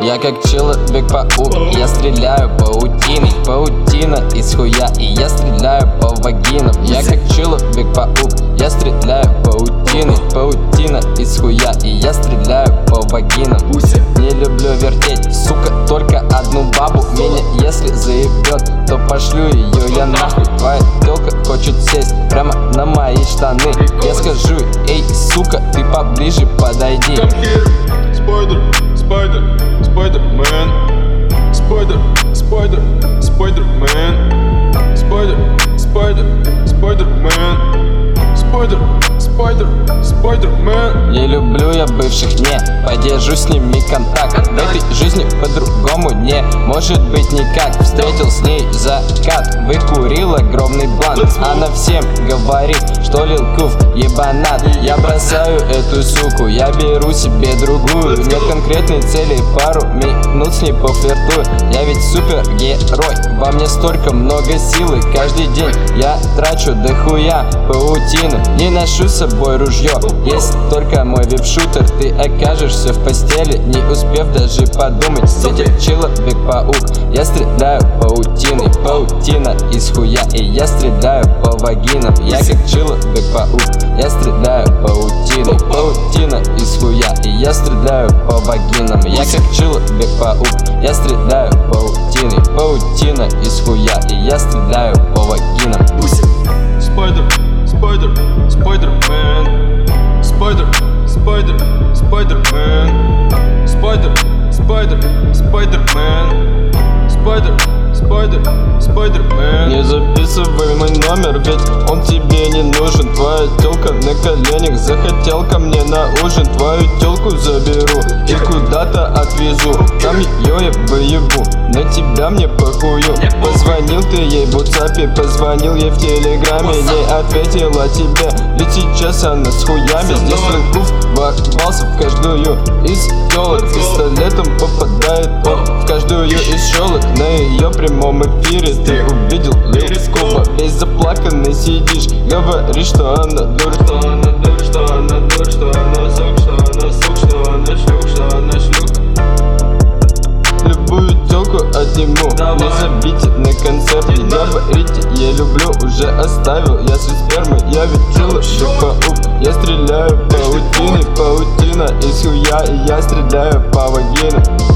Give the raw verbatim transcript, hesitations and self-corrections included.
Я как Человек-паук, я стреляю паутиной. Паутина из хуя, и я стреляю по вагинам. Я как Человек-паук, я стреляю паутиной. Паутина из хуя, и я стреляю по вагинам. Не люблю вертеть, сука, только одну бабу. Меня если заебет, то пошлю ее я нахуй. Твоя тёлка хочет сесть прямо на мои штаны. Я скажу, эй, сука, ты поближе подойди. Спайдер, спайдер, спайдермен. Спайдер, спайдер, спайдермен. Спайдер, спайдер, спайдермен. Спайдер, спайдер, спайдермен. Не люблю я бывших, не поддержу с ними контакт. В этой жизни по-другому не может быть никак. Встретил с ней закат, выкурил огромный блант. Она всем говорит, что Лил Куф ебанат. Я бросаю эту суку, я беру себе другую. Нет конкретной цели, пару минут с ней пофлиртую. Я ведь супергерой, во мне столько много силы. Каждый день я трачу дохуя паутины. Не ношу с собой ружье, есть только мой вип-шутер. Ты окажешься в постели, не успев даже подумать. Ведь Человек-паук, я стреляю паутиной. Паутина из хуя, и я стреляю по вагинам. Я как Человек-паук, я стреляю паутиной. Паутина из хуя, и я стреляю по вагинам. Я как Человек-паук, я стреляю паутиной. Паутина из хуя, и я стреляю по вагинам. Спайдер, спайдер, спайдермен. Спайдер, спайдер, спайдермен. Спайдер, спайдер, спайдермен. Спайдер, спайдер, спайдермен. Не записывай мой номер, ведь он тебе не нужен. Твоя тёлка на коленях захотел ко мне на ужин. Твою тёлку заберу и куда-то отвезу. Там её я поебу, на тебя мне похую. Позвонил ты ей в WhatsApp, позвонил ей в Телеграме. Не ответила тебе, ведь сейчас она с хуями. Здесь Лил Куф ворвался в каждую из тёлок. Пистолетом попадает он в каждую из щелок. На ее прямом эфире ты увидел Лил Куфа. Весь заплаканный сидишь, говоришь, что она дура, что она дура, что она дура, что она сук, что она сук, что она шлюк, что она шлюк. Любую тёлку отниму, не забейте на концерте. Говорите, я люблю, уже оставил я со спермой. Я ведь Человек-паук, я стреляю паутиной. Паутина из хуя, и я стреляю по вагинам.